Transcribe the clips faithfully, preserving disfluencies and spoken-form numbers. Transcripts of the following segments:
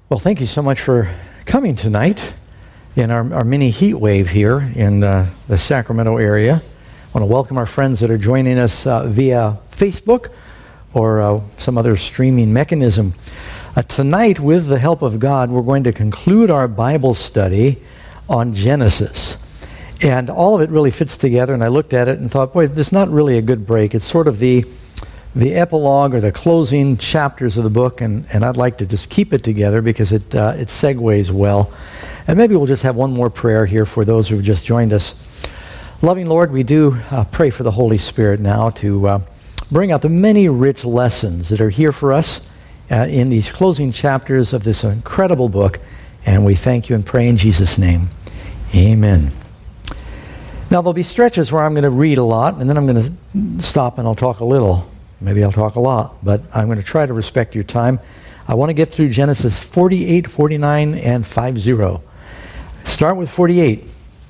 Well, thank you so much for coming tonight in our, our mini heat wave here in uh, the Sacramento area. I want to welcome our friends that are joining us uh, via Facebook or uh, some other streaming mechanism. Uh, tonight, with the help of God, we're going to conclude our Bible study on Genesis. And all of it really fits together, and I looked at it and thought, boy, this is not really a good break. It's sort of the the epilogue or the closing chapters of the book, and, and I'd like to just keep it together because it uh, it segues well. And maybe we'll just have one more prayer here for those who have just joined us. Loving Lord, we do uh, pray for the Holy Spirit now to uh, bring out the many rich lessons that are here for us uh, in these closing chapters of this incredible book, and we thank you and pray in Jesus' name. Amen. Now, there'll be stretches where I'm going to read a lot, and then I'm going to stop and I'll talk a little. Maybe I'll talk a lot, but I'm going to try to respect your time. I want to get through Genesis forty-eight, forty-nine, and fifty. Start with forty-eight.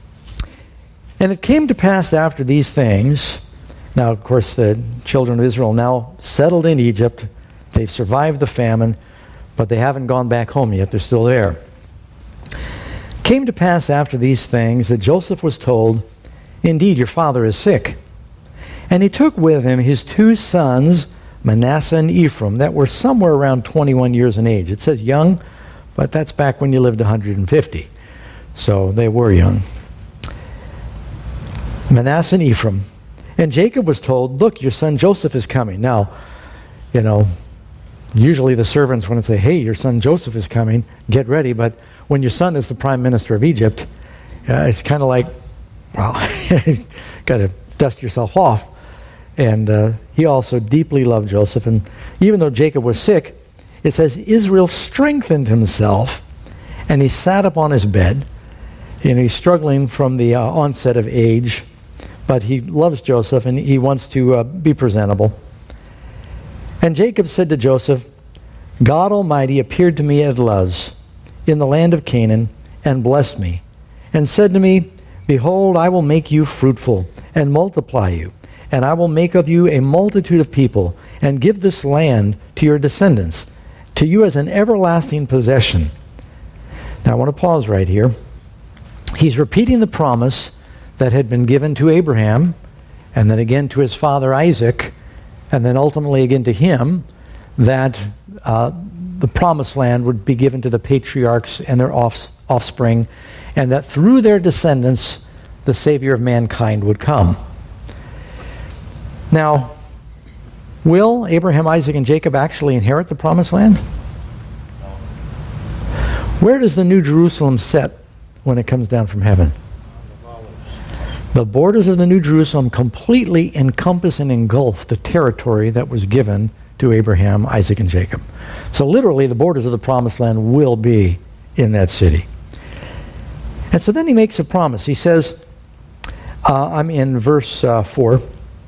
And it came to pass after these things. Now, of course, the children of Israel now settled in Egypt. They've survived the famine, but they haven't gone back home yet. They're still there. Came to pass after these things that Joseph was told, "Indeed, your father is sick." And he took with him his two sons, Manasseh and Ephraim, that were somewhere around twenty-one years in age. It says young, but that's back when you lived one hundred fifty. So they were young. Manasseh and Ephraim. And Jacob was told, "Look, your son Joseph is coming." Now, you know, usually the servants, when they say, "Hey, your son Joseph is coming, get ready." But when your son is the prime minister of Egypt, uh, it's kind of like, well, got to dust yourself off. And uh, he also deeply loved Joseph. And even though Jacob was sick, it says Israel strengthened himself, and he sat up on his bed. You know, he's struggling from the uh, onset of age, but he loves Joseph, and he wants to uh, be presentable. And Jacob said to Joseph, "God Almighty appeared to me at Luz, in the land of Canaan, and blessed me, and said to me, 'Behold, I will make you fruitful, and multiply you, and I will make of you a multitude of people, and give this land to your descendants, to you as an everlasting possession.'" Now I want to pause right here. He's repeating the promise that had been given to Abraham, and then again to his father Isaac, and then ultimately again to him, that uh, the promised land would be given to the patriarchs and their off- offspring, and that through their descendants, the Savior of mankind would come. Now, will Abraham, Isaac, and Jacob actually inherit the promised land? Where does the New Jerusalem set when it comes down from heaven? The borders of the New Jerusalem completely encompass and engulf the territory that was given to Abraham, Isaac, and Jacob. So literally, the borders of the promised land will be in that city. And so then he makes a promise. He says, uh, I'm in verse uh, four.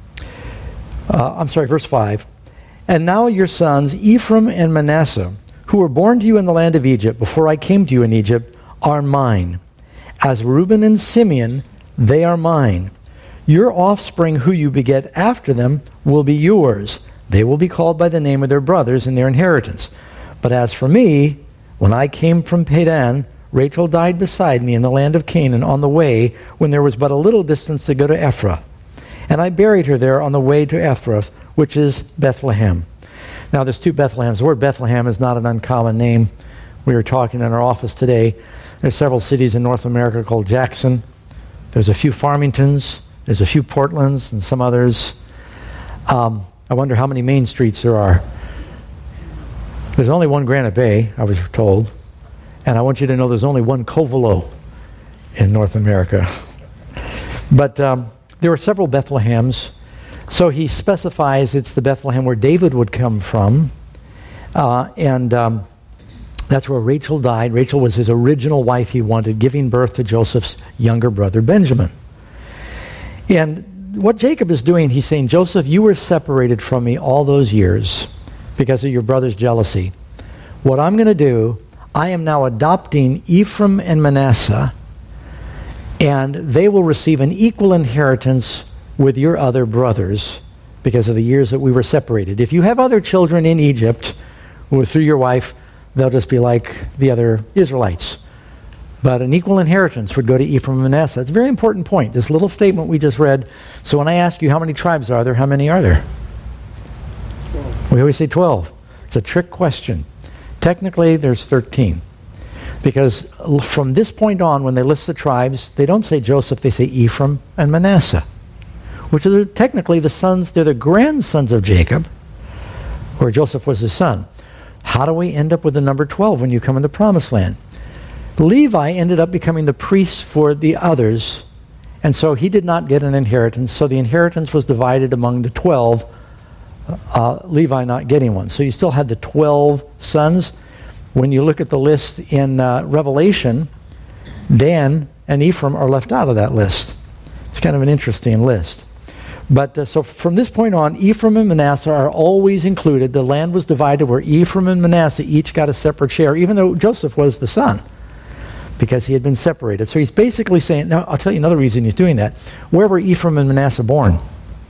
Uh, I'm sorry, verse five. "And now your sons, Ephraim and Manasseh, who were born to you in the land of Egypt, before I came to you in Egypt, are mine. As Reuben and Simeon, they are mine. Your offspring, who you beget after them, will be yours. They will be called by the name of their brothers in their inheritance. But as for me, when I came from Padan, Rachel died beside me in the land of Canaan on the way, when there was but a little distance to go to Ephrath. And I buried her there on the way to Ephrath, which is Bethlehem." Now, there's two Bethlehems. The word Bethlehem is not an uncommon name. We were talking in our office today. There's several cities in North America called Jackson. There's a few Farmingtons. There's a few Portlands and some others. Um, I wonder how many main streets there are. There's only one Granite Bay, I was told. And I want you to know there's only one Covelo in North America. But um, there were several Bethlehems. So he specifies it's the Bethlehem where David would come from. Uh, and um, that's where Rachel died. Rachel was his original wife he wanted, giving birth to Joseph's younger brother, Benjamin. And what Jacob is doing, he's saying, "Joseph, you were separated from me all those years because of your brother's jealousy. What I'm going to do, I am now adopting Ephraim and Manasseh, and they will receive an equal inheritance with your other brothers because of the years that we were separated. If you have other children in Egypt or through your wife, they'll just be like the other Israelites. But an equal inheritance would go to Ephraim and Manasseh. It's a very important point, this little statement we just read. So when I ask you how many tribes are there, how many are there? twelve. We always say twelve. It's a trick question. Technically, there's thirteen. Because from this point on, when they list the tribes, they don't say Joseph, they say Ephraim and Manasseh, which are technically the sons, they're the grandsons of Jacob, where Joseph was his son. How do we end up with the number twelve when you come in the Promised Land? Levi ended up becoming the priest for the others, and so he did not get an inheritance, so the inheritance was divided among the twelve, uh, Levi not getting one. So you still had the twelve sons. When you look at the list in uh, Revelation, Dan and Ephraim are left out of that list. It's kind of an interesting list. But uh, so from this point on, Ephraim and Manasseh are always included. The land was divided where Ephraim and Manasseh each got a separate share, even though Joseph was the son, because he had been separated. So he's basically saying, now I'll tell you another reason he's doing that. Where were Ephraim and Manasseh born?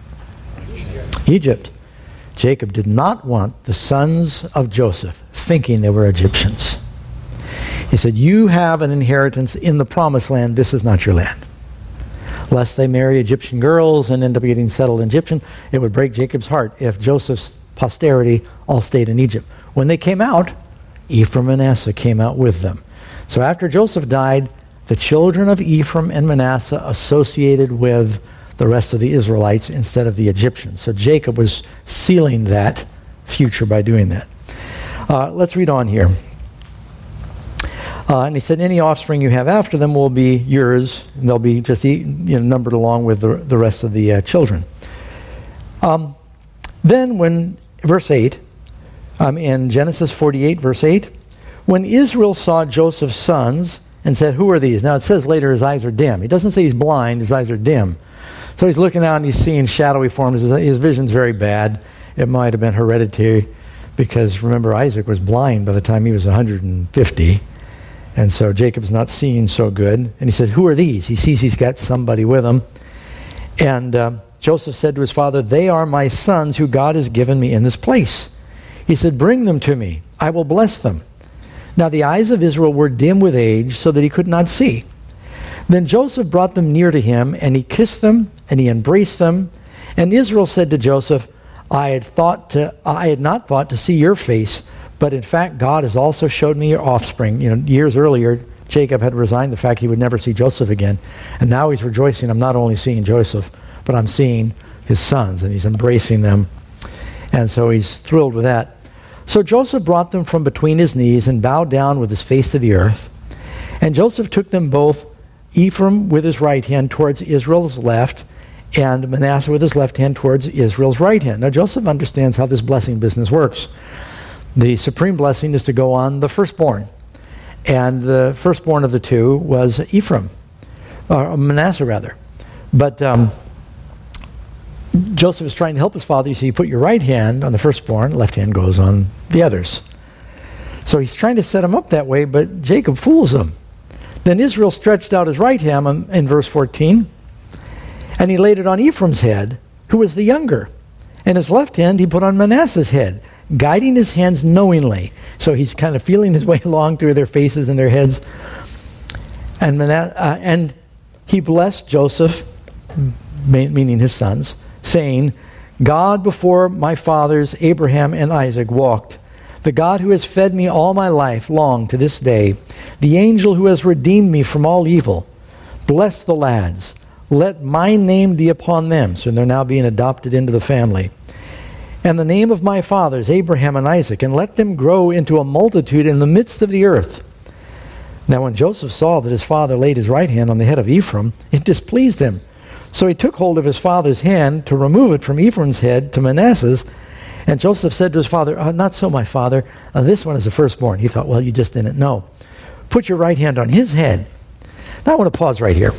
Egypt. Egypt. Jacob did not want the sons of Joseph thinking they were Egyptians. He said, you have an inheritance in the Promised Land. This is not your land. Lest they marry Egyptian girls and end up getting settled in Egyptian, it would break Jacob's heart if Joseph's posterity all stayed in Egypt. When they came out, Ephraim and Manasseh came out with them. So after Joseph died, the children of Ephraim and Manasseh associated with the rest of the Israelites instead of the Egyptians. So Jacob was sealing that future by doing that. Uh, let's read on here. Uh, and he said, any offspring you have after them will be yours, and they'll be just eat, you know, numbered along with the, the rest of the uh, children. Um, then when, verse eight, um, in Genesis forty-eight, verse eight, when Israel saw Joseph's sons and said, who are these? Now it says later his eyes are dim. He doesn't say he's blind, his eyes are dim. So he's looking out and he's seeing shadowy forms. His, his vision's very bad. It might have been hereditary because, remember, Isaac was blind by the time he was one hundred fifty. And so Jacob's not seeing so good. And he said, who are these? He sees he's got somebody with him. And uh, Joseph said to his father, they are my sons who God has given me in this place. He said, bring them to me. I will bless them. Now the eyes of Israel were dim with age, so that he could not see. Then Joseph brought them near to him, and he kissed them, and he embraced them. And Israel said to Joseph, I had thought to, I had not thought to see your face, but in fact God has also showed me your offspring. You know, years earlier, Jacob had resigned the fact he would never see Joseph again. And now he's rejoicing, I'm not only seeing Joseph, but I'm seeing his sons, and he's embracing them. And so he's thrilled with that. So Joseph brought them from between his knees and bowed down with his face to the earth. And Joseph took them both, Ephraim with his right hand towards Israel's left, and Manasseh with his left hand towards Israel's right hand. Now Joseph understands how this blessing business works. The supreme blessing is to go on the firstborn. And the firstborn of the two was Ephraim, or Manasseh rather. But um, Joseph is trying to help his father. You see, you put your right hand on the firstborn, left hand goes on the others. So he's trying to set him up that way, but Jacob fools him. Then Israel stretched out his right hand in verse fourteen, and he laid it on Ephraim's head, who was the younger. And his left hand he put on Manasseh's head, guiding his hands knowingly. So he's kind of feeling his way along through their faces and their heads. And, Manasseh, uh, and he blessed Joseph, meaning his sons, saying, God before my fathers Abraham and Isaac walked, the God who has fed me all my life long to this day, the angel who has redeemed me from all evil, bless the lads. Let my name be upon them. So they're now being adopted into the family. And the name of my fathers, Abraham and Isaac, and let them grow into a multitude in the midst of the earth. Now when Joseph saw that his father laid his right hand on the head of Ephraim, it displeased him. So he took hold of his father's hand to remove it from Ephraim's head to Manasseh's. And Joseph said to his father, oh, not so, my father. Uh, this one is the firstborn. He thought, well, you just didn't know. Put your right hand on his head. Now I want to pause right here.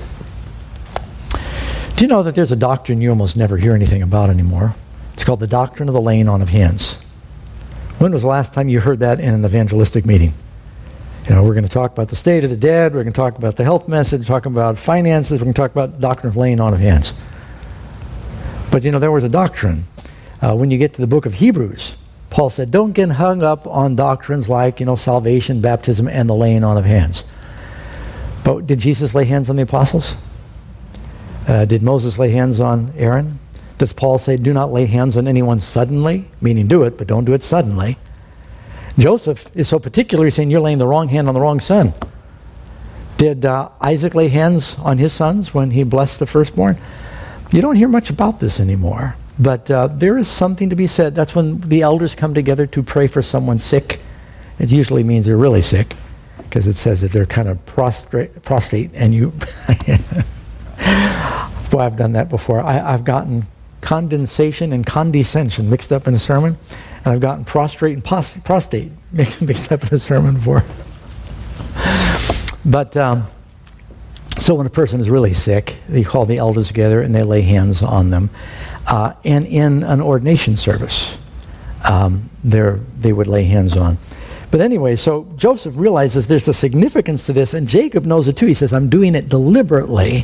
Do you know that there's a doctrine you almost never hear anything about anymore? It's called the doctrine of the laying on of hands. When was the last time you heard that in an evangelistic meeting? You know, we're going to talk about the state of the dead. We're going to talk about the health message, talking about finances. We're going to talk about the doctrine of laying on of hands. But, you know, there was a doctrine. Uh, when you get to the book of Hebrews, Paul said, don't get hung up on doctrines like, you know, salvation, baptism, and the laying on of hands. But did Jesus lay hands on the apostles? Uh, did Moses lay hands on Aaron? Does Paul say, do not lay hands on anyone suddenly? Meaning do it, but don't do it suddenly. Joseph is so particular, he's saying you're laying the wrong hand on the wrong son. Did uh, Isaac lay hands on his sons when he blessed the firstborn? You don't hear much about this anymore. But uh, there is something to be said. That's when the elders come together to pray for someone sick. It usually means they're really sick, because it says that they're kind of prostrate, prostate, and you... Boy, I've done that before. I, I've gotten condensation and condescension mixed up in a sermon, and I've gotten prostrate and pos- prostate mixed, mixed up in a sermon before. But... Um, So when a person is really sick, they call the elders together and they lay hands on them. Uh, and in an ordination service, um, they would lay hands on. But anyway, so Joseph realizes there's a significance to this, and Jacob knows it too. He says, I'm doing it deliberately.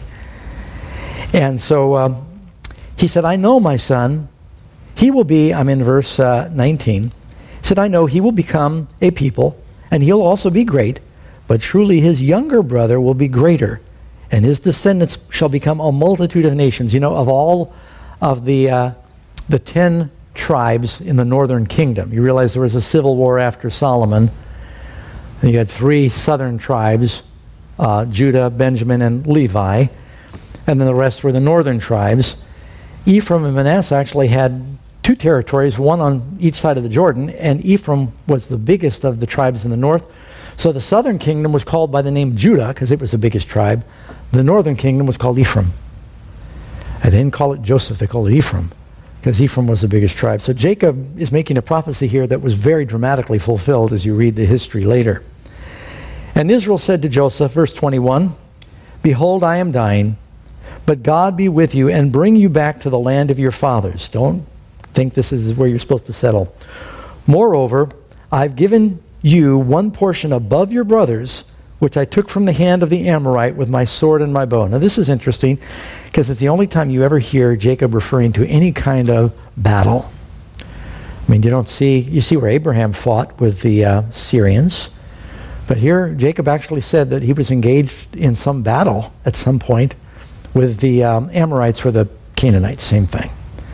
And so um, he said, I know my son, he will be, I'm in verse uh, nineteen, he said, I know he will become a people, and he'll also be great, but truly his younger brother will be greater. And his descendants shall become a multitude of nations. You know, of all of the uh, the ten tribes in the northern kingdom, you realize there was a civil war after Solomon. And you had three southern tribes, uh, Judah, Benjamin, and Levi. And then the rest were the northern tribes. Ephraim and Manasseh actually had two territories, one on each side of the Jordan. And Ephraim was the biggest of the tribes in the north. So the southern kingdom was called by the name Judah, because it was the biggest tribe. The northern kingdom was called Ephraim. And they didn't call it Joseph, they called it Ephraim, because Ephraim was the biggest tribe. So Jacob is making a prophecy here that was very dramatically fulfilled as you read the history later. And Israel said to Joseph, verse twenty-one, Behold, I am dying, but God be with you and bring you back to the land of your fathers. Don't think this is where you're supposed to settle. Moreover, I've given you one portion above your brothers, which I took from the hand of the Amorite with my sword and my bow. Now this is interesting, because it's the only time you ever hear Jacob referring to any kind of battle. I mean, you don't see, you see where Abraham fought with the uh, Syrians, but here Jacob actually said that he was engaged in some battle at some point with the um, Amorites or the Canaanites, same thing.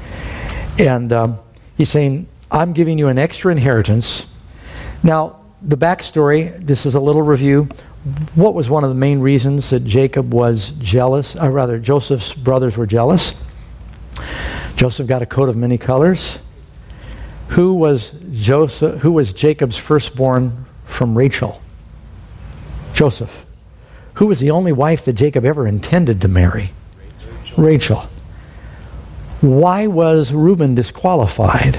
And um, he's saying, I'm giving you an extra inheritance. Now, the backstory, this is a little review. What was one of the main reasons that Jacob was jealous, or rather Joseph's brothers were jealous? Joseph got a coat of many colors. Who was Joseph? Who was Jacob's firstborn from Rachel? Joseph. Who was the only wife that Jacob ever intended to marry? Rachel. Rachel. Why was Reuben disqualified?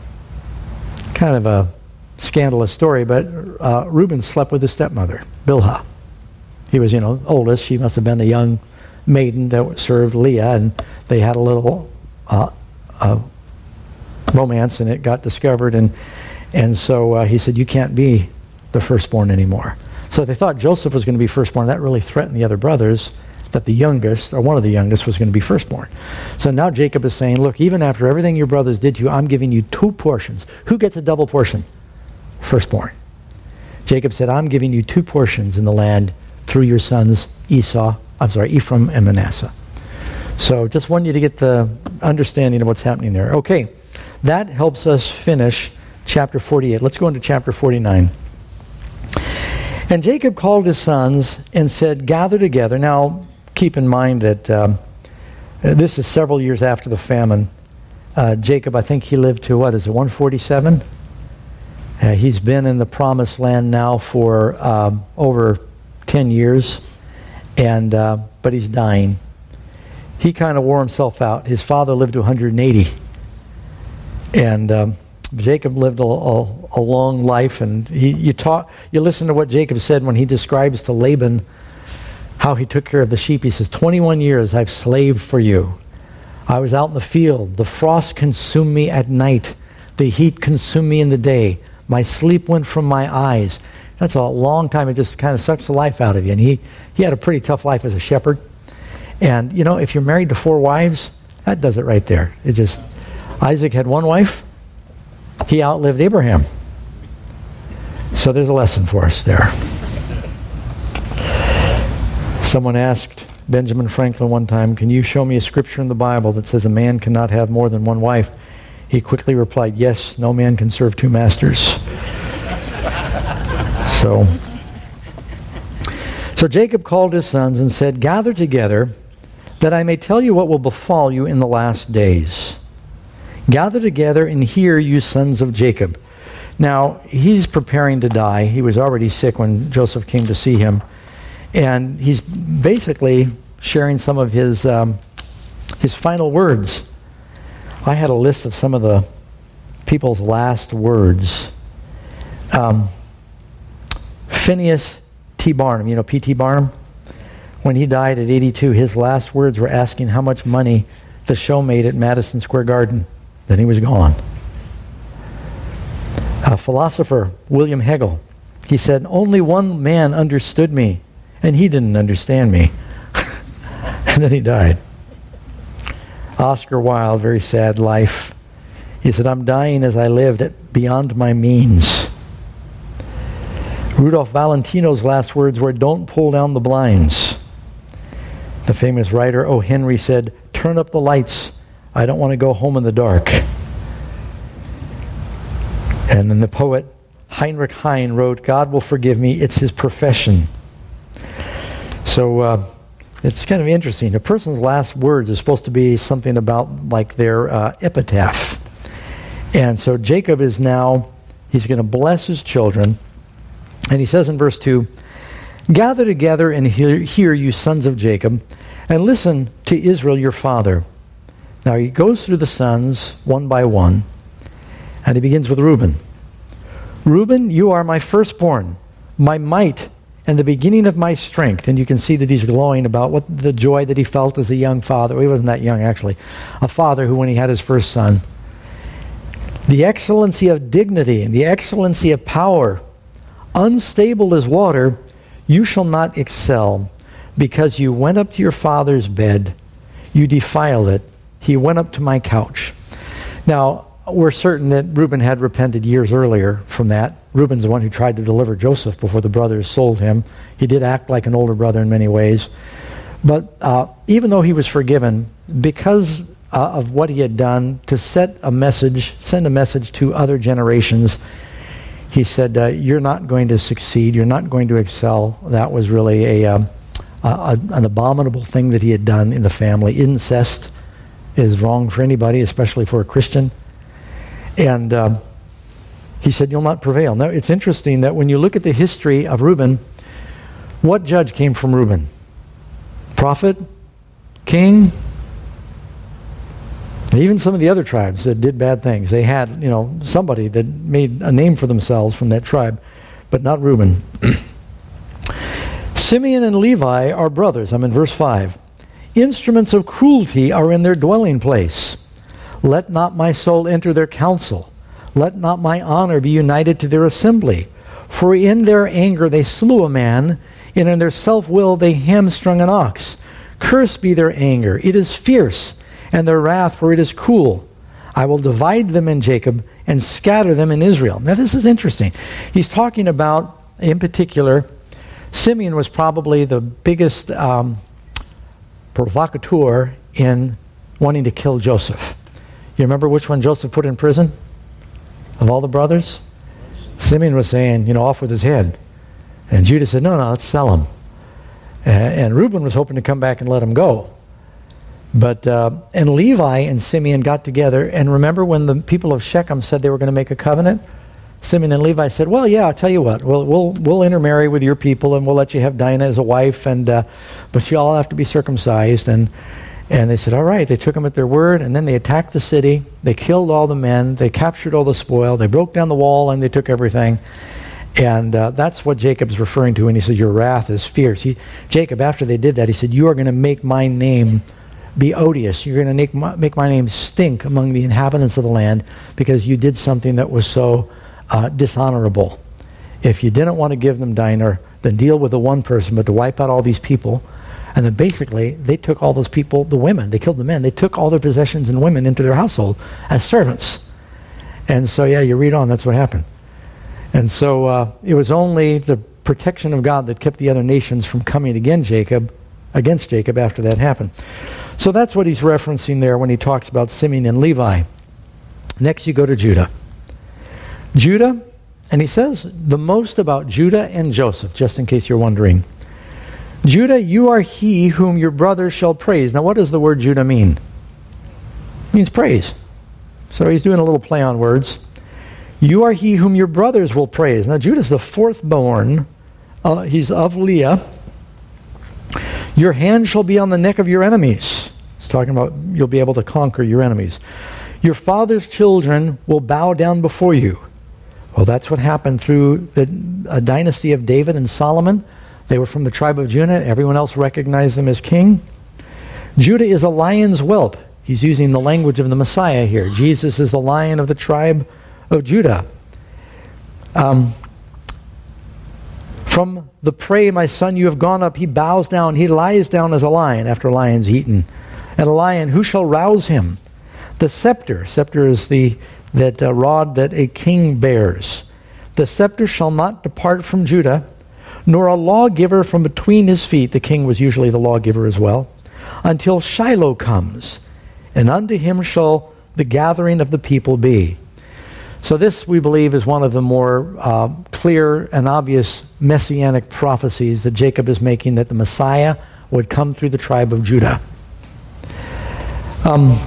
Kind of a scandalous story, but uh, Reuben slept with his stepmother, Bilhah. He was, you know, oldest. She must have been a young maiden that served Leah, and they had a little uh, uh, romance, and it got discovered, and and so uh, he said, you can't be the firstborn anymore. So they thought Joseph was going to be firstborn. That really threatened the other brothers, that the youngest, or one of the youngest, was going to be firstborn. So now Jacob is saying, look, even after everything your brothers did to you, I'm giving you two portions. Who gets a double portion? Firstborn. Jacob said, I'm giving you two portions in the land through your sons Esau, I'm sorry, Ephraim and Manasseh. So just want you to get the understanding of what's happening there. Okay, that helps us finish chapter forty-eight. Let's go into chapter forty-nine. And Jacob called his sons and said, gather together. Now, keep in mind that um, this is several years after the famine. Uh, Jacob, I think he lived to, what is it, one forty-seven? Uh, he's been in the promised land now for um, over ten years, and uh, but he's dying. He kind of wore himself out. His father lived to one hundred eighty, and um, Jacob lived a, a, a long life. And he, you talk, you listen to what Jacob said when he describes to Laban how he took care of the sheep. He says, twenty-one years I've slaved for you. I was out in the field. The frost consumed me at night. The heat consumed me in the day. My sleep went from my eyes. That's a long time. It just kind of sucks the life out of you. And he, he had a pretty tough life as a shepherd. And, you know, if you're married to four wives, that does it right there. It just, Isaac had one wife. He outlived Abraham. So there's a lesson for us there. Someone asked Benjamin Franklin one time, can you show me a scripture in the Bible that says a man cannot have more than one wife? He quickly replied, yes, no man can serve two masters. so, so Jacob called his sons and said, gather together that I may tell you what will befall you in the last days. Gather together and hear, you sons of Jacob. Now, he's preparing to die. He was already sick when Joseph came to see him. And he's basically sharing some of his um, his final words. I had a list of some of the people's last words. Um, Phineas T. Barnum, you know P T. Barnum? When he died at eighty-two, his last words were asking how much money the show made at Madison Square Garden. Then he was gone. A philosopher, William Hegel, he said, only one man understood me, and he didn't understand me. And then he died. Oscar Wilde, very sad life. He said, I'm dying as I lived at beyond my means. Rudolph Valentino's last words were, don't pull down the blinds. The famous writer O. Henry said, turn up the lights. I don't want to go home in the dark. And then the poet Heinrich Heine wrote, God will forgive me, it's his profession. So uh, it's kind of interesting. A person's last words are supposed to be something about like their uh, epitaph. And so Jacob is now, he's going to bless his children. And he says in verse two, gather together and hear, hear, you sons of Jacob, and listen to Israel your father. Now he goes through the sons one by one, and he begins with Reuben. Reuben, you are my firstborn, my might, and the beginning of my strength. And you can see that he's glowing about what the joy that he felt as a young father. Well, he wasn't that young, actually. A father who, when he had his first son, the excellency of dignity and the excellency of power, unstable as water, you shall not excel, because you went up to your father's bed, you defiled it, he went up to my couch. Now, we're certain that Reuben had repented years earlier from that. Reuben's the one who tried to deliver Joseph before the brothers sold him. He did act like an older brother in many ways. But uh, even though he was forgiven, because uh, of what he had done to set a message, send a message to other generations, he said, uh, you're not going to succeed, you're not going to excel. That was really a, um, a, a an abominable thing that he had done in the family. Incest is wrong for anybody, especially for a Christian. And um, he said, you'll not prevail. Now, it's interesting that when you look at the history of Reuben, what judge came from Reuben? Prophet? King? And even some of the other tribes that did bad things, they had, you know, somebody that made a name for themselves from that tribe, but not Reuben. Simeon and Levi are brothers. I'm in verse five. Instruments of cruelty are in their dwelling place. Let not my soul enter their council. Let not my honor be united to their assembly. For in their anger they slew a man, and in their self-will they hamstrung an ox. Cursed be their anger, it is fierce, and their wrath, for it is cruel. I will divide them in Jacob and scatter them in Israel. Now this is interesting. He's talking about, in particular, Simeon was probably the biggest um, provocateur in wanting to kill Joseph. You remember which one Joseph put in prison? Of all the brothers? Simeon was saying, you know, off with his head. And Judah said, no, no, let's sell him. And, and Reuben was hoping to come back and let him go. But, uh, and Levi and Simeon got together, and remember when the people of Shechem said they were going to make a covenant? Simeon and Levi said, well, yeah, I'll tell you what, we'll we'll, we'll intermarry with your people, and we'll let you have Dinah as a wife, and uh, but you all have to be circumcised. And And they said, all right. They took them at their word, and then they attacked the city. They killed all the men. They captured all the spoil. They broke down the wall, and they took everything. And uh, that's what Jacob's referring to when he said, your wrath is fierce. He, Jacob, after they did that, he said, you are going to make my name be odious. You're going to make my, make my name stink among the inhabitants of the land because you did something that was so uh, dishonorable. If you didn't want to give them Dinah, then deal with the one person, but to wipe out all these people. And then basically, they took all those people, the women, they killed the men, they took all their possessions and women into their household as servants. And so, yeah, you read on, that's what happened. And so uh, it was only the protection of God that kept the other nations from coming against Jacob, against Jacob after that happened. So that's what he's referencing there when he talks about Simeon and Levi. Next you go to Judah. Judah, and he says the most about Judah and Joseph, just in case you're wondering. Judah, you are he whom your brothers shall praise. Now what does the word Judah mean? It means praise. So he's doing a little play on words. You are he whom your brothers will praise. Now Judah's the fourth born. Uh, he's of Leah. Your hand shall be on the neck of your enemies. He's talking about you'll be able to conquer your enemies. Your father's children will bow down before you. Well, that's what happened through the a dynasty of David and Solomon. They were from the tribe of Judah. Everyone else recognized them as king. Judah is a lion's whelp. He's using the language of the Messiah here. Jesus is the lion of the tribe of Judah. Um, from the prey, my son, you have gone up. He bows down. He lies down as a lion after a lion's eaten. And a lion, who shall rouse him? The scepter. Scepter is the that uh, rod that a king bears. The scepter shall not depart from Judah, nor a lawgiver from between his feet. The king was usually the lawgiver as well, until Shiloh comes, and unto him shall the gathering of the people be. So this, we believe, is one of the more uh, clear and obvious messianic prophecies that Jacob is making, that the Messiah would come through the tribe of Judah. Um,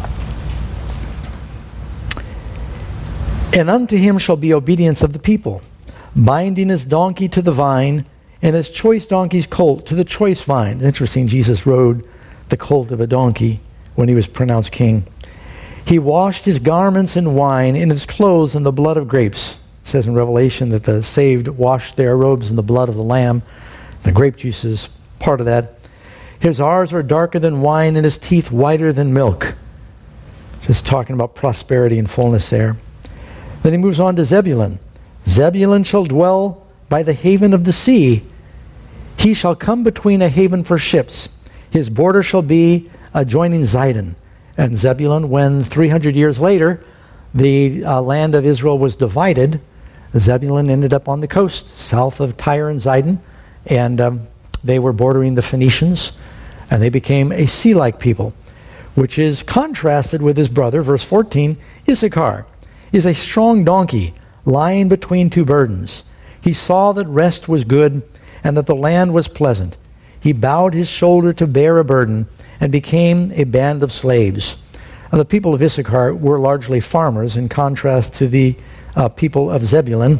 and unto him shall be obedience of the people, binding his donkey to the vine, and his choice donkey's colt to the choice vine. Interesting, Jesus rode the colt of a donkey when he was pronounced king. He washed his garments in wine, and his clothes in the blood of grapes. It says in Revelation that the saved washed their robes in the blood of the Lamb. The grape juice is part of that. His eyes are darker than wine, and his teeth whiter than milk. Just talking about prosperity and fullness there. Then he moves on to Zebulun. Zebulun shall dwell by the haven of the sea. He shall come between a haven for ships. His border shall be adjoining Zidon. And Zebulun, when three hundred years later, the uh, land of Israel was divided, Zebulun ended up on the coast, south of Tyre and Zidon, and um, they were bordering the Phoenicians, and they became a sea-like people, which is contrasted with his brother, verse fourteen, Issachar is a strong donkey, lying between two burdens. He saw that rest was good, and that the land was pleasant. He bowed his shoulder to bear a burden, and became a band of slaves. Now, the people of Issachar were largely farmers, in contrast to the uh, people of Zebulun,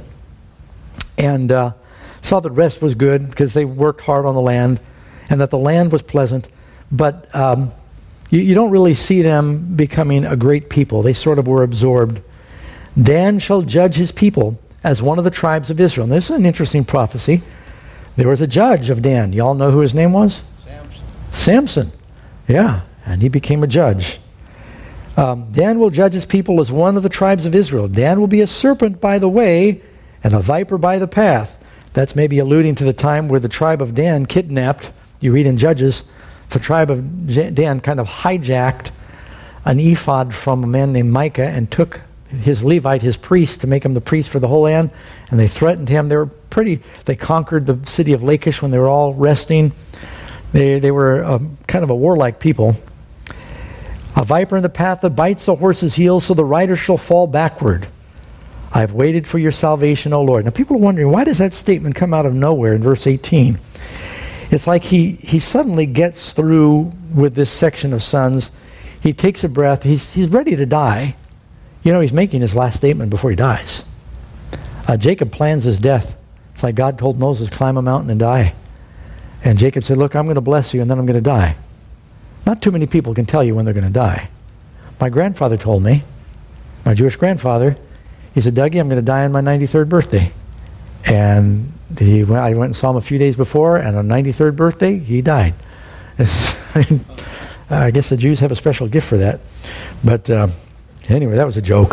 and uh, saw that rest was good because they worked hard on the land, and that the land was pleasant, but um, you, you don't really see them becoming a great people. They sort of were absorbed. Dan shall judge his people as one of the tribes of Israel. And this is an interesting prophecy. There was a judge of Dan. Y'all know who his name was? Samson. Samson. Yeah, and he became a judge. Um, Dan will judge his people as one of the tribes of Israel. Dan will be a serpent by the way and a viper by the path. That's maybe alluding to the time where the tribe of Dan kidnapped, you read in Judges, the tribe of Dan kind of hijacked an ephod from a man named Micah and took his Levite, his priest, to make him the priest for the whole land, and they threatened him. They were pretty, they conquered the city of Lachish when they were all resting. They they were um, kind of a warlike people. A viper in the path that bites the horse's heel, so the rider shall fall backward. I have waited for your salvation, O Lord. Now people are wondering, why does that statement come out of nowhere in verse eighteen? It's like he, he suddenly gets through with this section of sons. He takes a breath. He's, he's ready to die. You know, he's making his last statement before he dies. Uh, Jacob plans his death. It's like God told Moses, climb a mountain and die. And Jacob said, look, I'm going to bless you and then I'm going to die. Not too many people can tell you when they're going to die. My grandfather told me, my Jewish grandfather, he said, Dougie, I'm going to die on my ninety-third birthday. And he, well, I went and saw him a few days before, and on ninety-third birthday, he died. I guess the Jews have a special gift for that. But uh, anyway, that was a joke.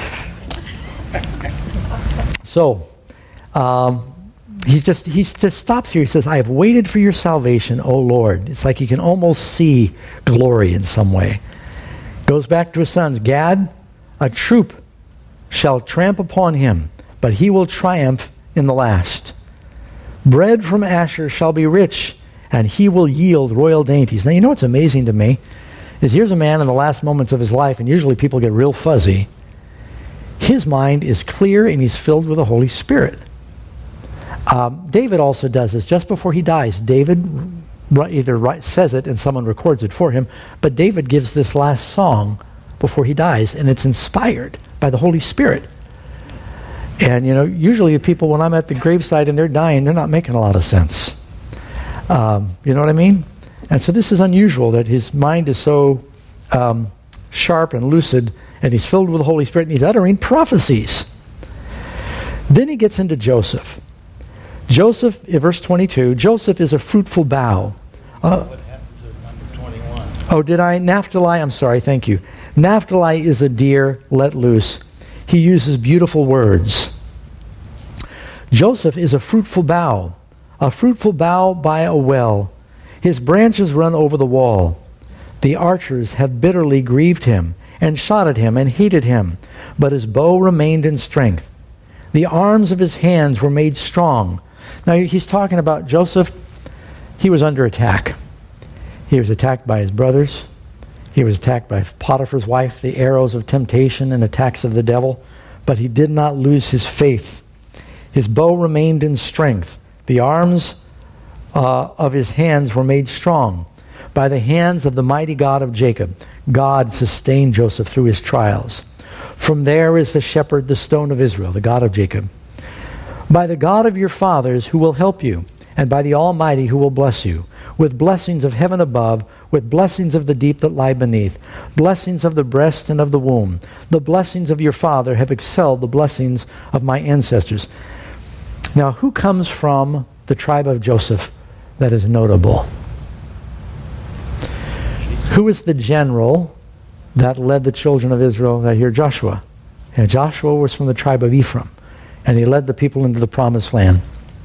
So, um, he just he just stops here. He says, I have waited for your salvation, O Lord. It's like he can almost see glory in some way. Goes back to his sons. Gad, a troop shall tramp upon him, but he will triumph in the last. Bread from Asher shall be rich, and he will yield royal dainties. Now, you know what's amazing to me? Is here's a man in the last moments of his life, and usually people get real fuzzy. His mind is clear, and he's filled with the Holy Spirit. Um, David also does this. Just before he dies, David either write, says it and someone records it for him, but David gives this last song before he dies, and it's inspired by the Holy Spirit. And, you know, usually people, when I'm at the graveside and they're dying, they're not making a lot of sense. Um, you know what I mean? And so this is unusual that his mind is so um, sharp and lucid, and he's filled with the Holy Spirit, and he's uttering prophecies. Then he gets into Joseph. Joseph, in verse twenty-two, Joseph is a fruitful bough. Uh, what happened to number twenty-one? Oh, did I? Naphtali, I'm sorry, thank you. Naphtali is a deer let loose. He uses beautiful words. Joseph is a fruitful bough, a fruitful bough by a well. His branches run over the wall. The archers have bitterly grieved him, and shot at him, and hated him, but his bow remained in strength. The arms of his hands were made strong. Now he's talking about Joseph. He was under attack. He was attacked by his brothers. He was attacked by Potiphar's wife, the arrows of temptation and attacks of the devil. But he did not lose his faith. His bow remained in strength. The arms uh, of his hands were made strong. By the hands of the mighty God of Jacob, God sustained Joseph through his trials. From there is the shepherd, the stone of Israel, the God of Jacob. By the God of your fathers who will help you, and by the Almighty who will bless you, with blessings of heaven above, with blessings of the deep that lie beneath, blessings of the breast and of the womb. The blessings of your father have excelled the blessings of my ancestors. Now, who comes from the tribe of Joseph that is notable? Who is the general that led the children of Israel that here? Joshua. And Joshua was from the tribe of Ephraim, and he led the people into the promised land.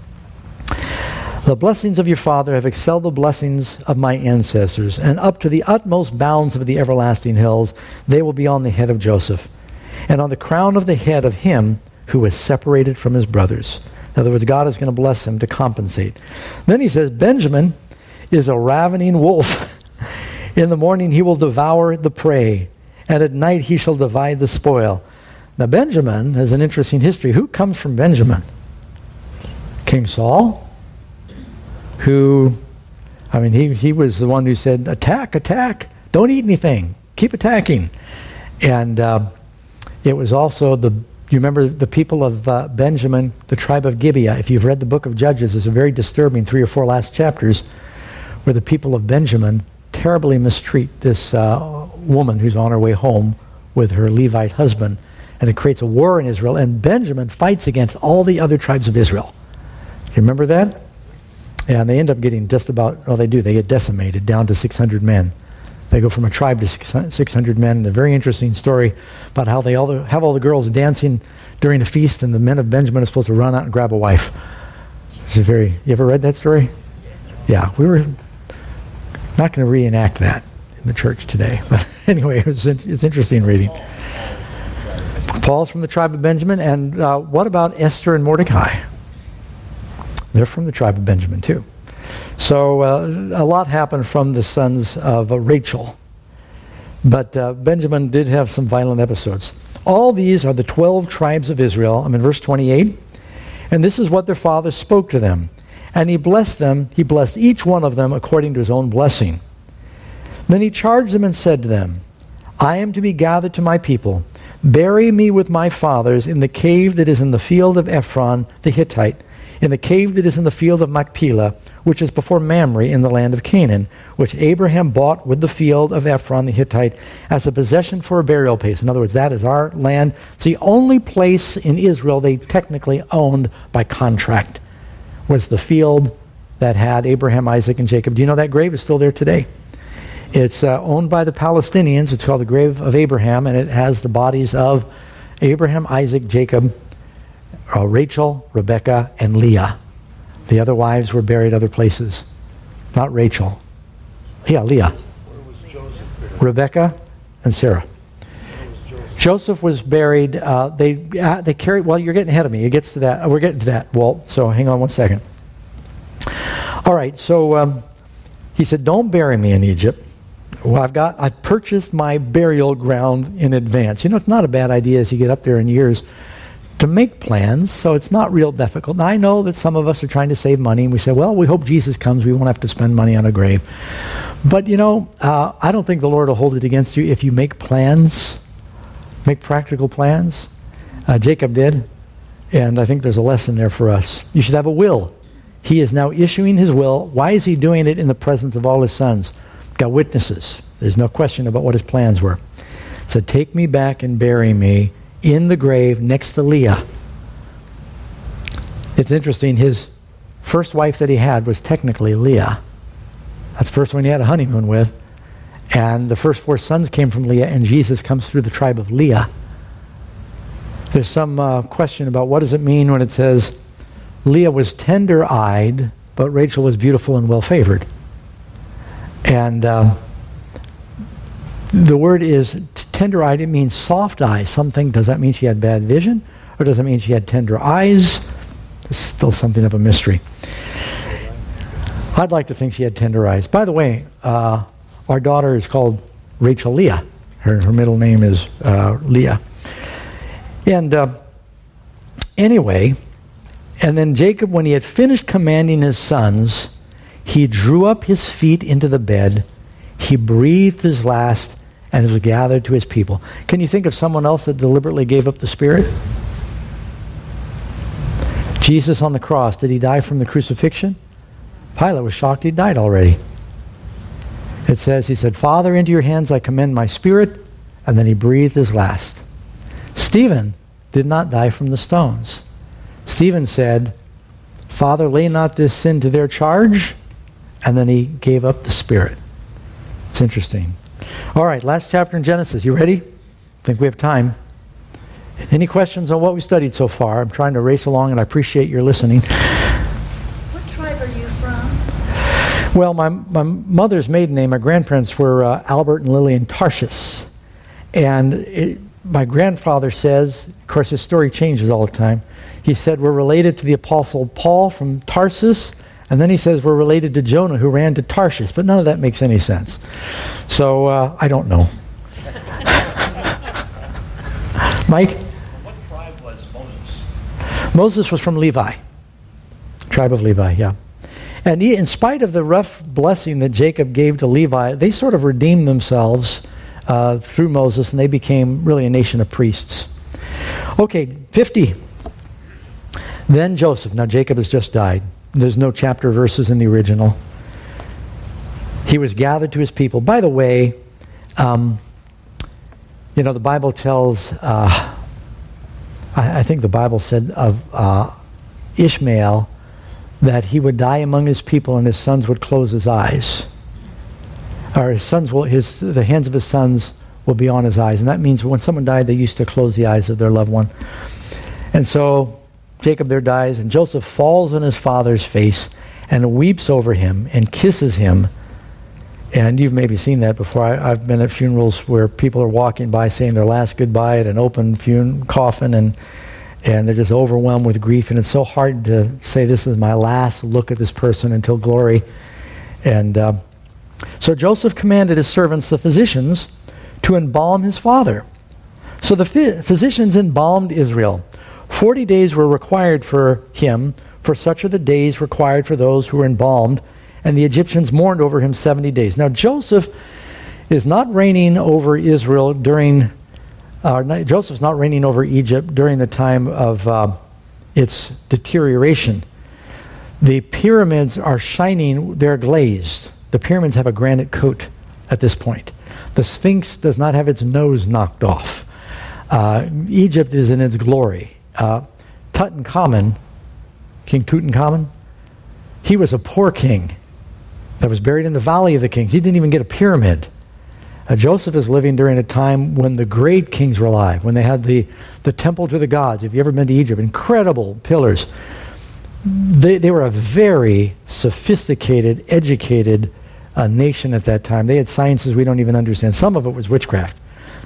The blessings of your father have excelled the blessings of my ancestors, and up to the utmost bounds of the everlasting hills, they will be on the head of Joseph, and on the crown of the head of him who is separated from his brothers. In other words, God is going to bless him to compensate. Then he says, Benjamin is a ravening wolf. In the morning he will devour the prey, and at night he shall divide the spoil. Now Benjamin has an interesting history. Who comes from Benjamin? King Saul, who, I mean, he, he was the one who said, attack, attack, don't eat anything, keep attacking. And uh, it was also the, you remember the people of uh, Benjamin, the tribe of Gibeah. If you've read the book of Judges, there's a very disturbing three or four last chapters where the people of Benjamin terribly mistreat this uh, woman who's on her way home with her Levite husband. And it creates a war in Israel, and Benjamin fights against all the other tribes of Israel. Do you remember that? And they end up getting just about, well, they do, they get decimated down to six hundred men. They go from a tribe to six hundred men. A very interesting story about how they all the, have all the girls dancing during a feast, and the men of Benjamin are supposed to run out and grab a wife. It's a very, you ever read that story? Yeah, we were not going to reenact that in the church today. But anyway, it was, it's interesting reading. Paul's from the tribe of Benjamin, and uh, what about Esther and Mordecai? They're from the tribe of Benjamin too. So uh, a lot happened from the sons of uh, Rachel. But uh, Benjamin did have some violent episodes. All these are the twelve tribes of Israel. I'm in verse twenty-eight. And this is what their father spoke to them. And he blessed them. He blessed each one of them according to his own blessing. Then he charged them and said to them, I am to be gathered to my people. Bury me with my fathers in the cave that is in the field of Ephron the Hittite, in the cave that is in the field of Machpelah, which is before Mamre in the land of Canaan, which Abraham bought with the field of Ephron the Hittite as a possession for a burial place. In other words, that is our land. It's the only place in Israel they technically owned by contract, was the field that had Abraham, Isaac, and Jacob. Do you know that grave is still there today? It's uh, owned by the Palestinians. It's called the grave of Abraham, and it has the bodies of Abraham, Isaac, Jacob, Uh, Rachel, Rebecca, and Leah. The other wives were buried other places. Not Rachel. Yeah, Leah. Where was Joseph buried? Rebecca and Sarah. Where was Joseph Joseph was buried. Uh, they uh, they carried. Well, you're getting ahead of me. It gets to that. We're getting to that, Walt. So hang on one second. All right. So um, he said, "Don't bury me in Egypt. Well, I've got. I've purchased my burial ground in advance. You know, it's not a bad idea as you get up there in years to make plans. So it's not real difficult. Now I know that some of us are trying to save money, and we say, well, we hope Jesus comes. We won't have to spend money on a grave. But you know, uh, I don't think the Lord will hold it against you if you make plans." Make practical plans. Uh, Jacob did. And I think there's a lesson there for us. You should have a will. He is now issuing his will. Why is he doing it in the presence of all his sons? Got witnesses. There's no question about what his plans were. He said, take me back and bury me in the grave next to Leah. It's interesting. His first wife that he had was technically Leah. That's the first one he had a honeymoon with. And the first four sons came from Leah, and Jesus comes through the tribe of Leah. There's some uh, question about what does it mean when it says Leah was tender-eyed, but Rachel was beautiful and well-favored. And uh, the word is tender-eyed. It means soft eyes. Something, does that mean she had bad vision? Or does it mean she had tender eyes? It's still something of a mystery. I'd like to think she had tender eyes. By the way, uh, our daughter is called Rachel Leah. Her, her middle name is uh, Leah. And uh, anyway, and then Jacob, when he had finished commanding his sons, he drew up his feet into the bed, he breathed his last, and was gathered to his people. Can you think of someone else that deliberately gave up the Spirit? Jesus on the cross. Did he die from the crucifixion? Pilate was shocked he died already. It says, he said, Father, into your hands I commend my spirit, and then he breathed his last. Stephen did not die from the stones. Stephen said, Father, lay not this sin to their charge, and then he gave up the spirit. It's interesting. All right, last chapter in Genesis. You ready? I think we have time. Any questions on what we studied so far? I'm trying to race along, and I appreciate your listening. What tribe are you from? Well, my my mother's maiden name, my grandparents were uh, Albert and Lillian Tarshis. And it, my grandfather says, of course his story changes all the time, he said we're related to the Apostle Paul from Tarsus, and then he says we're related to Jonah who ran to Tarshish, but none of that makes any sense. So uh, I don't know. Mike? What tribe was Moses? Moses was from Levi, tribe of Levi, yeah. And he, in spite of the rough blessing that Jacob gave to Levi, they sort of redeemed themselves uh, through Moses, and they became really a nation of priests. Okay, fifty. Then Joseph. Now Jacob has just died. There's no chapter verses in the original. He was gathered to his people. By the way, um, you know, the Bible tells, uh, I, I think the Bible said of uh, Ishmael, that he would die among his people and his sons would close his eyes. Or his sons will, his the hands of his sons will be on his eyes. And that means when someone died, they used to close the eyes of their loved one. And so Jacob there dies, and Joseph falls on his father's face and weeps over him and kisses him. And you've maybe seen that before. I, I've been at funerals where people are walking by saying their last goodbye at an open fun- coffin, and and they're just overwhelmed with grief, and it's so hard to say this is my last look at this person until glory. And uh, so Joseph commanded his servants, the physicians, to embalm his father. So the ph- physicians embalmed Israel. Forty days were required for him, for such are the days required for those who were embalmed, and the Egyptians mourned over him seventy days. Now Joseph is not reigning over Israel during Uh, Joseph's not reigning over Egypt during the time of uh, its deterioration. The pyramids are shining, they're glazed. The pyramids have a granite coat at this point. The Sphinx does not have its nose knocked off. Uh, Egypt is in its glory. Uh, Tutankhamun, King Tutankhamun, he was a poor king that was buried in the Valley of the Kings. He didn't even get a pyramid. Uh, Joseph is living during a time when the great kings were alive, when they had the, the temple to the gods. If you've ever been to Egypt, incredible pillars. They, they were a very sophisticated, educated uh, nation at that time. They had sciences we don't even understand. Some of it was witchcraft.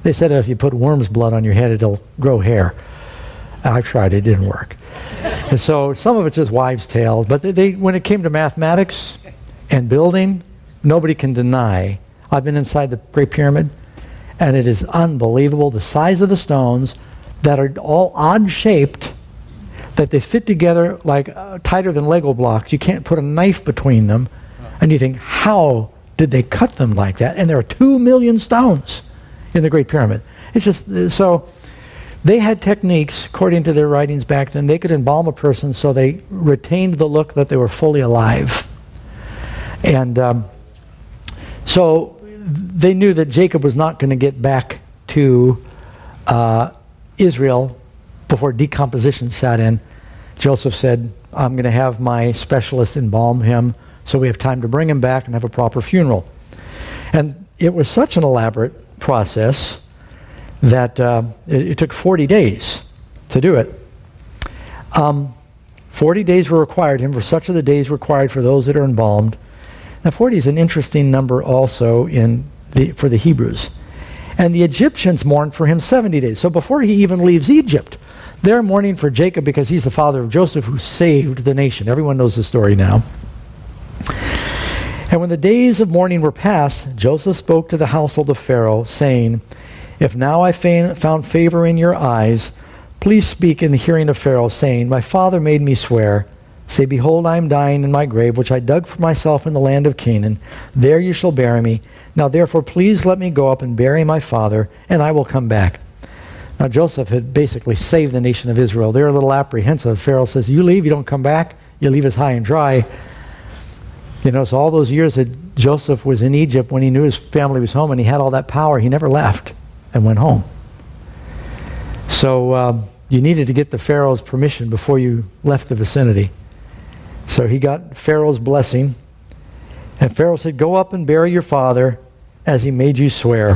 They said if you put worm's blood on your head, it'll grow hair. I tried, it didn't work. And so some of it's just wives' tales, but they, they, when it came to mathematics and building, nobody can deny. I've been inside the Great Pyramid, and it is unbelievable, the size of the stones that are all odd-shaped, that they fit together like uh, tighter than Lego blocks. You can't put a knife between them. And you think, how did they cut them like that? And there are two million stones in the Great Pyramid. It's just, uh, so they had techniques, according to their writings back then, they could embalm a person so they retained the look that they were fully alive. And um, so they knew that Jacob was not going to get back to uh, Israel before decomposition sat in. Joseph said, I'm going to have my specialists embalm him so we have time to bring him back and have a proper funeral. And it was such an elaborate process that uh, it, it took forty days to do it. Um, forty days were required him, for such are the days required for those that are embalmed. Now forty is an interesting number also in the, for the Hebrews. And the Egyptians mourned for him seventy days. So before he even leaves Egypt, they're mourning for Jacob because he's the father of Joseph who saved the nation. Everyone knows the story now. And when the days of mourning were past, Joseph spoke to the household of Pharaoh, saying, If now I fa- found favor in your eyes, please speak in the hearing of Pharaoh, saying, My father made me swear. Say, behold, I am dying in my grave, which I dug for myself in the land of Canaan. There you shall bury me. Now therefore please let me go up and bury my father, and I will come back. Now Joseph had basically saved the nation of Israel. They're a little apprehensive. Pharaoh says, you leave, you don't come back, you leave us high and dry. You know, so all those years that Joseph was in Egypt, when he knew his family was home and he had all that power, he never left and went home. So um, you needed to get the Pharaoh's permission before you left the vicinity. So he got Pharaoh's blessing. And Pharaoh said, go up and bury your father as he made you swear.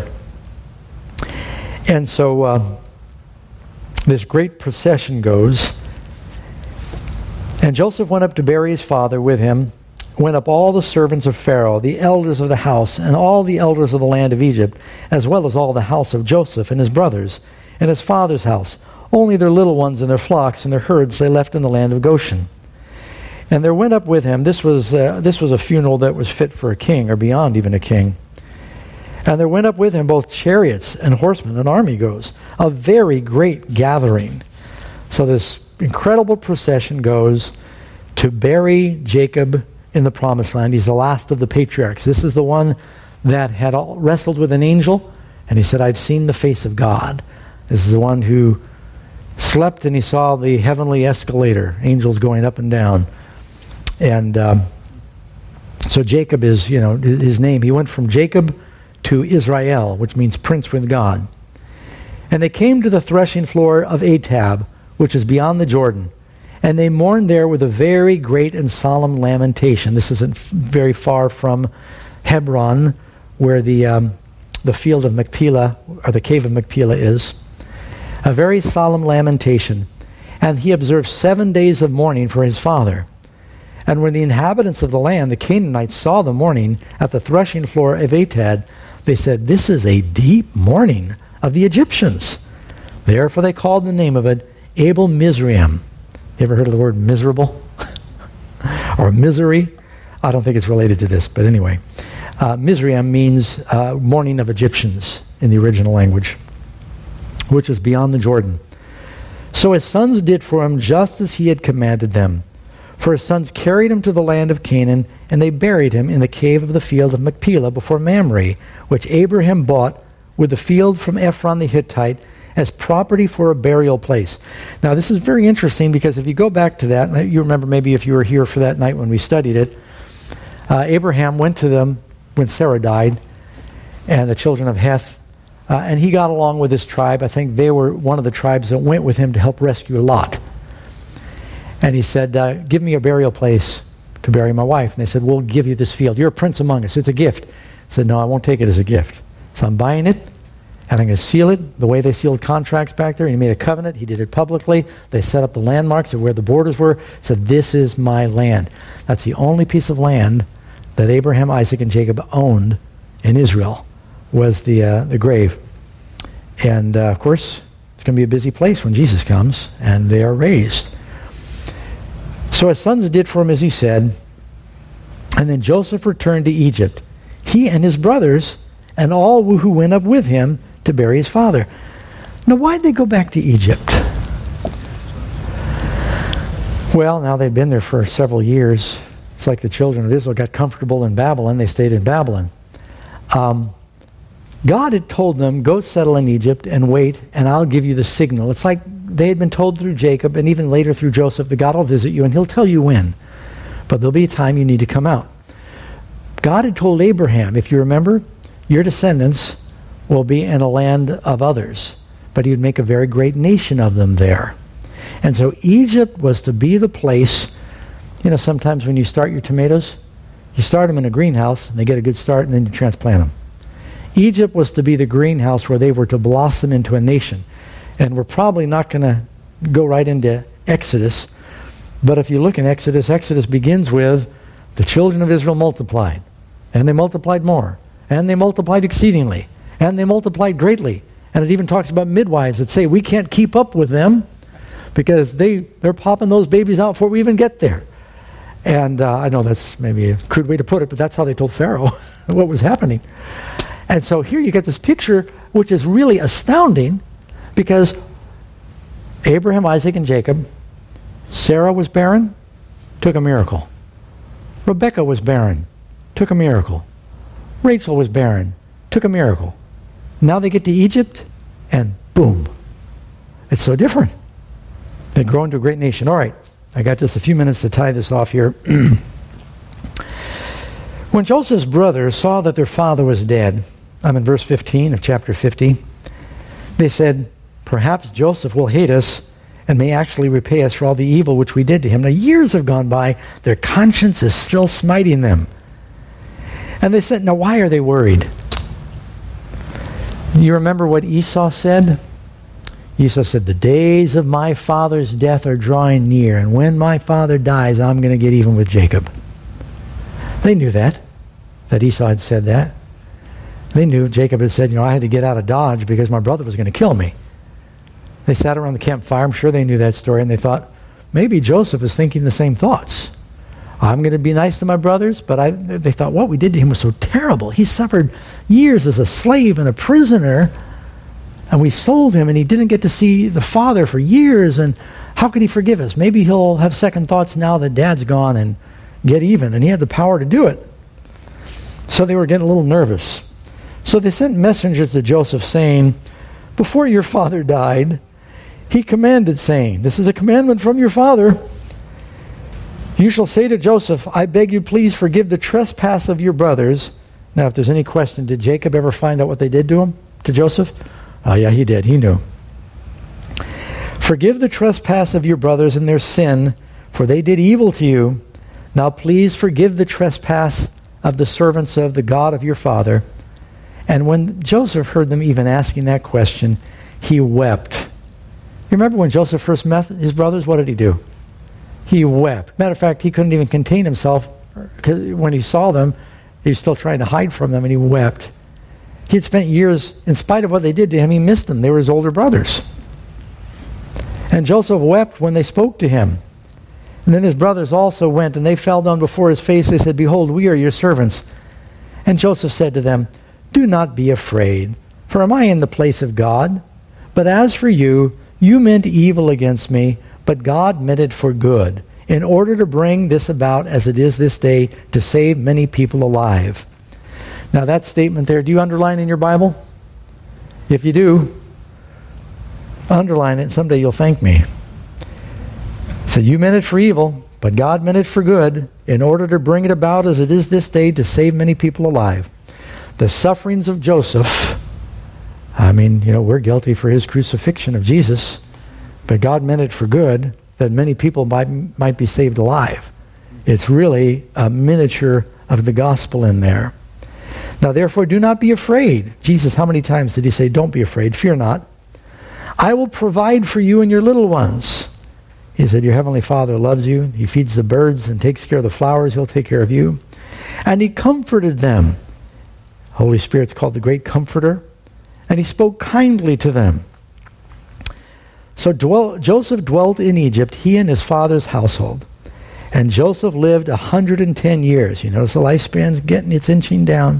And so uh, this great procession goes. And Joseph went up to bury his father with him. Went up all the servants of Pharaoh, the elders of the house, and all the elders of the land of Egypt, as well as all the house of Joseph and his brothers, and his father's house. Only their little ones and their flocks and their herds they left in the land of Goshen. And there went up with him, this was uh, this was a funeral that was fit for a king, or beyond even a king. And there went up with him both chariots and horsemen, an army goes, a very great gathering. So this incredible procession goes to bury Jacob in the promised land. He's the last of the patriarchs. This is the one that had all wrestled with an angel, and he said, I've seen the face of God. This is the one who slept and he saw the heavenly escalator, angels going up and down. And um, so Jacob is, you know, his name. He went from Jacob to Israel, which means prince with God. And they came to the threshing floor of Atab, which is beyond the Jordan. And they mourned there with a very great and solemn lamentation. This isn't f- very far from Hebron, where the um, the field of Machpelah, or the cave of Machpelah is. A very solemn lamentation. And he observed seven days of mourning for his father. And when the inhabitants of the land, the Canaanites, saw the mourning at the threshing floor of Atad, they said, this is a deep mourning of the Egyptians. Therefore they called the name of it Abel Mizraim. You ever heard of the word miserable? Or misery? I don't think it's related to this, but anyway. Uh, Mizraim means uh, mourning of Egyptians in the original language, which is beyond the Jordan. So his sons did for him just as he had commanded them. For his sons carried him to the land of Canaan, and they buried him in the cave of the field of Machpelah before Mamre, which Abraham bought with the field from Ephron the Hittite, as property for a burial place. Now, this is very interesting because if you go back to that, you remember maybe if you were here for that night when we studied it, uh, Abraham went to them when Sarah died, and the children of Heth, uh, and he got along with his tribe. I think they were one of the tribes that went with him to help rescue Lot. And he said, uh, give me a burial place to bury my wife. And they said, we'll give you this field. You're a prince among us. It's a gift. He said, no, I won't take it as a gift. So I'm buying it, and I'm going to seal it the way they sealed contracts back there. And he made a covenant. He did it publicly. They set up the landmarks of where the borders were. Said, this is my land. That's the only piece of land that Abraham, Isaac, and Jacob owned in Israel, was the uh, the grave. And, uh, of course, it's going to be a busy place when Jesus comes, and they are raised. So his sons did for him as he said, and then Joseph returned to Egypt, he and his brothers, and all who went up with him to bury his father. Now, why'd they go back to Egypt? Well, now they've been there for several years. It's like the children of Israel got comfortable in Babylon. They stayed in Babylon. Um, God had told them, go settle in Egypt and wait, and I'll give you the signal. It's like they had been told through Jacob, and even later through Joseph, that God will visit you, and he'll tell you when. But there'll be a time you need to come out. God had told Abraham, if you remember, your descendants will be in a land of others, but he would make a very great nation of them there. And so Egypt was to be the place. You know, sometimes when you start your tomatoes, you start them in a greenhouse, and they get a good start, and then you transplant them. Egypt was to be the greenhouse where they were to blossom into a nation. And we're probably not going to go right into Exodus, but if you look in Exodus, Exodus begins with the children of Israel multiplied, and they multiplied more, and they multiplied exceedingly, and they multiplied greatly. And it even talks about midwives that say, we can't keep up with them because they, they're popping those babies out before we even get there. And uh, I know that's maybe a crude way to put it, but that's how they told Pharaoh what was happening. And so here you get this picture, which is really astounding, because Abraham, Isaac, and Jacob, Sarah was barren, took a miracle. Rebecca was barren, took a miracle. Rachel was barren, took a miracle. Now they get to Egypt, and boom. It's so different. They grow into a great nation. All right, I got just a few minutes to tie this off here. When Joseph's brothers saw that their father was dead, I'm in verse fifteen of chapter fifty, they said, perhaps Joseph will hate us and may actually repay us for all the evil which we did to him. Now years have gone by, their conscience is still smiting them. And they said, now why are they worried? You remember what Esau said? Esau said, the days of my father's death are drawing near, and when my father dies, I'm going to get even with Jacob. They knew that, that Esau had said that. They knew Jacob had said, you know, I had to get out of Dodge because my brother was going to kill me. They sat around the campfire. I'm sure they knew that story, and they thought, maybe Joseph is thinking the same thoughts. I'm going to be nice to my brothers, but I, they thought what we did to him was so terrible. He suffered years as a slave and a prisoner, and we sold him, and he didn't get to see the father for years, and how could he forgive us? Maybe he'll have second thoughts now that dad's gone and get even, and he had the power to do it. So they were getting a little nervous. So they sent messengers to Joseph saying, before your father died, he commanded, saying, this is a commandment from your father, you shall say to Joseph, I beg you please forgive the trespass of your brothers. Now if there's any question, did Jacob ever find out what they did to him, to Joseph? Oh yeah, he did, he knew. Forgive the trespass of your brothers and their sin, for they did evil to you. Now please forgive the trespass of the servants of the God of your father. And when Joseph heard them even asking that question, he wept. You remember when Joseph first met his brothers, what did he do? He wept. Matter of fact, he couldn't even contain himself, because when he saw them, he was still trying to hide from them, and he wept. He had spent years, in spite of what they did to him, he missed them. They were his older brothers. And Joseph wept when they spoke to him. And then his brothers also went, and they fell down before his face. They said, behold, we are your servants. And Joseph said to them, do not be afraid, for am I in the place of God? But as for you, you meant evil against me, but God meant it for good, in order to bring this about as it is this day, to save many people alive. Now that statement there, do you underline in your Bible? If you do, underline it. Someday you'll thank me. So you meant it for evil, but God meant it for good, in order to bring it about as it is this day, to save many people alive. The sufferings of Joseph, I mean, you know, we're guilty for his crucifixion of Jesus, but God meant it for good, that many people might, might be saved alive. It's really a miniature of the gospel in there. Now, therefore, do not be afraid. Jesus, how many times did he say, don't be afraid, fear not. I will provide for you and your little ones. He said, your heavenly Father loves you. He feeds the birds and takes care of the flowers. He'll take care of you. And he comforted them. Holy Spirit's called the great comforter. and he spoke kindly to them. So dwell, Joseph dwelt in Egypt, he and his father's household. And Joseph lived one hundred ten years. You notice the lifespan's getting, it's inching down.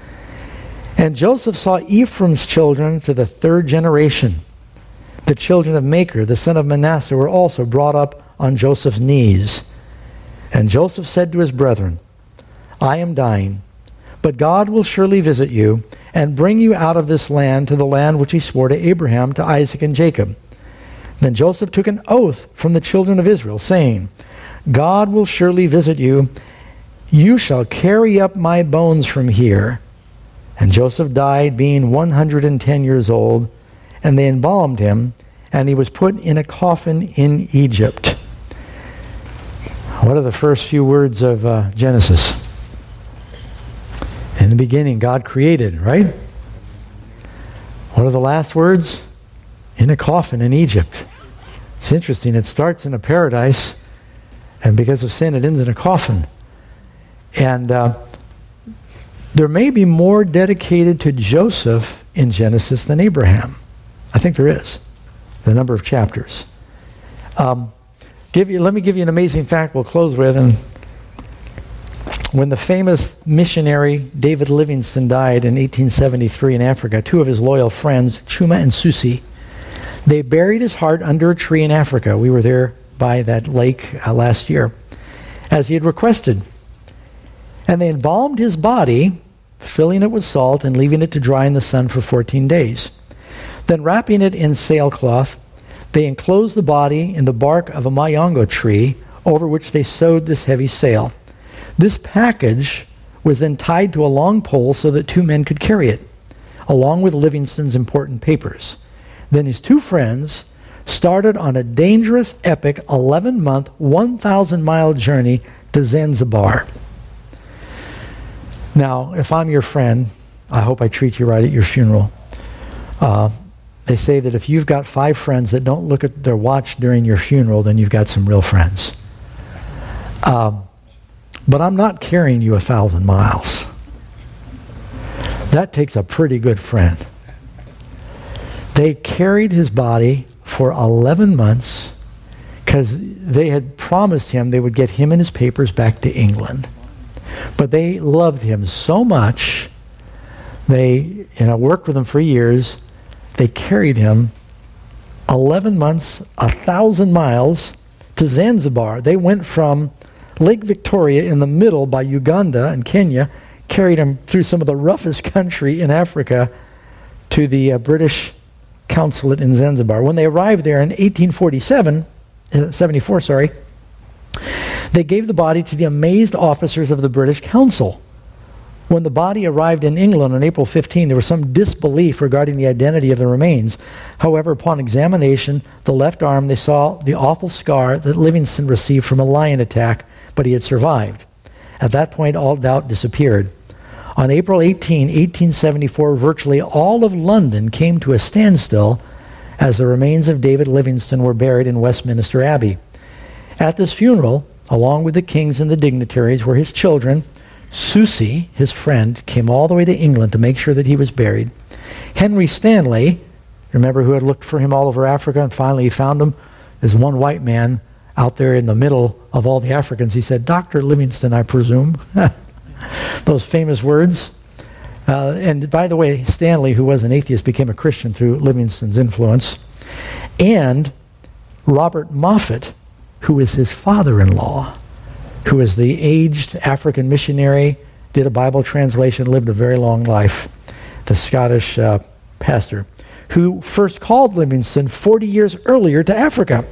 And Joseph saw Ephraim's children to the third generation. The children of Machir, the son of Manasseh, were also brought up on Joseph's knees. And Joseph said to his brethren, I am dying, but God will surely visit you and bring you out of this land to the land which he swore to Abraham, to Isaac, and Jacob. Then Joseph took an oath from the children of Israel, saying, God will surely visit you. You shall carry up my bones from here. And Joseph died, being one hundred ten years old, and they embalmed him, and he was put in a coffin in Egypt. What are the first few words of uh, Genesis? In the beginning, God created, right? What are the last words? In a coffin in Egypt. It's interesting. It starts in a paradise, and because of sin, it ends in a coffin. And uh, there may be more dedicated to Joseph in Genesis than Abraham. I think there is. The number of chapters. Um, give you, let me give you an amazing fact we'll close with. And when the famous missionary David Livingstone died in eighteen seventy-three in Africa, two of his loyal friends, Chuma and Susi, they buried his heart under a tree in Africa. We were there by that lake uh, last year, as he had requested. And they embalmed his body, filling it with salt and leaving it to dry in the sun for fourteen days. Then wrapping it in sailcloth, they enclosed the body in the bark of a mayongo tree, over which they sewed this heavy sail. This package was then tied to a long pole so that two men could carry it, along with Livingstone's important papers. Then his two friends started on a dangerous, epic, eleven-month, one thousand mile journey to Zanzibar. Now, if I'm your friend, I hope I treat you right at your funeral. Uh, they say that if you've got five friends that don't look at their watch during your funeral, then you've got some real friends. Um, but I'm not carrying you a thousand miles. That takes a pretty good friend. They carried his body for eleven months because they had promised him they would get him and his papers back to England. But they loved him so much, they you know, worked with him for years. They carried him eleven months, a thousand miles to Zanzibar. They went from Lake Victoria in the middle by Uganda and Kenya, carried him through some of the roughest country in Africa to the uh, British consulate in Zanzibar. When they arrived there in eighteen forty-seven, uh, seventy-four, sorry, they gave the body to the amazed officers of the British Council. When the body arrived in England on April fifteenth, there was some disbelief regarding the identity of the remains. However, upon examination, the left arm, they saw the awful scar that Livingstone received from a lion attack, but he had survived. At that point, all doubt disappeared. On April eighteenth, eighteen seventy-four, virtually all of London came to a standstill as the remains of David Livingstone were buried in Westminster Abbey. At this funeral, along with the kings and the dignitaries, were his children. Susi, his friend, came all the way to England to make sure that he was buried. Henry Stanley, remember, who had looked for him all over Africa, and finally he found him, is one white man out there in the middle of all the Africans. He said, Doctor Livingstone, I presume. Those famous words. Uh, and by the way, Stanley, who was an atheist, became a Christian through Livingstone's influence. And Robert Moffat, who is his father-in-law, who is the aged African missionary, did a Bible translation, lived a very long life, the Scottish uh, pastor, who first called Livingstone forty years earlier to Africa.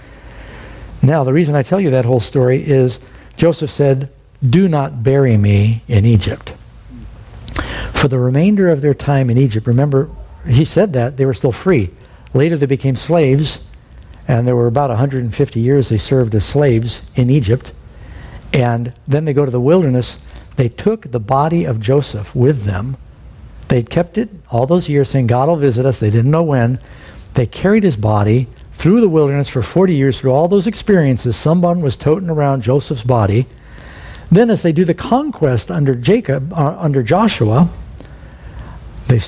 Now, the reason I tell you that whole story is Joseph said, do not bury me in Egypt. For the remainder of their time in Egypt, remember, he said that, they were still free. Later they became slaves, and there were about one hundred fifty years they served as slaves in Egypt. And then they go to the wilderness. They took the body of Joseph with them. They'd kept it all those years, saying God will visit us. They didn't know when. They carried his body through the wilderness for forty years, through all those experiences. Someone was toting around Joseph's body. Then as they do the conquest under Jacob, uh, under Joshua, they still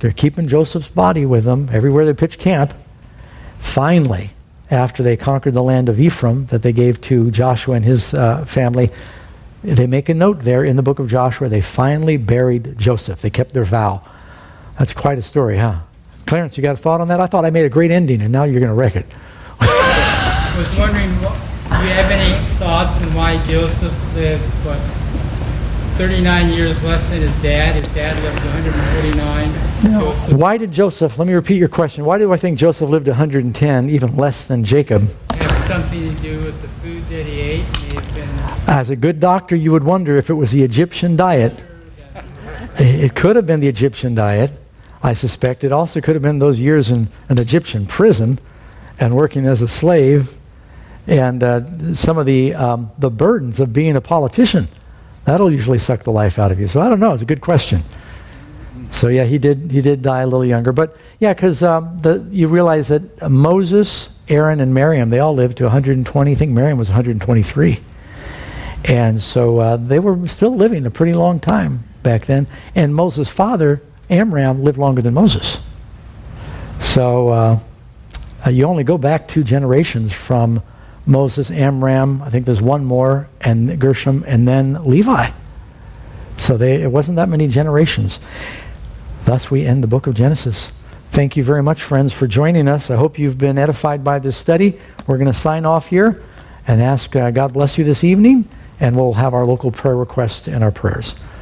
They're keeping Joseph's body with them everywhere they pitch camp. Finally, after they conquered the land of Ephraim that they gave to Joshua and his uh, family, they make a note there in the book of Joshua. They finally buried Joseph. They kept their vow. That's quite a story, huh? Clarence, you got a thought on that? I thought I made a great ending, and now you're going to wreck it. I was wondering, do you have any thoughts on why Joseph lived, what, thirty-nine years less than his dad? His dad lived one hundred forty-nine. No. Joseph, Why did Joseph, let me repeat your question, why do I think Joseph lived one hundred ten, even less than Jacob? have something to do with the food that he ate? May have been As a good doctor, you would wonder if it was the Egyptian diet. It could have been the Egyptian diet. I suspect it also could have been those years in an Egyptian prison and working as a slave, and uh, some of the um, the burdens of being a politician. That'll usually suck the life out of you. So I don't know. It's a good question. So yeah, he did he did die a little younger. But yeah, because um, the you realize that Moses, Aaron, and Miriam, they all lived to one hundred twenty. I think Miriam was one hundred twenty-three. And so uh, they were still living a pretty long time back then. And Moses' father, Amram, lived longer than Moses. So uh, uh, you only go back two generations from Moses, Amram, I think there's one more, and Gershom, and then Levi. So they, it wasn't that many generations. Thus we end the book of Genesis. Thank you very much, friends, for joining us. I hope you've been edified by this study. We're going to sign off here and ask uh, God bless you this evening, and we'll have our local prayer requests and our prayers.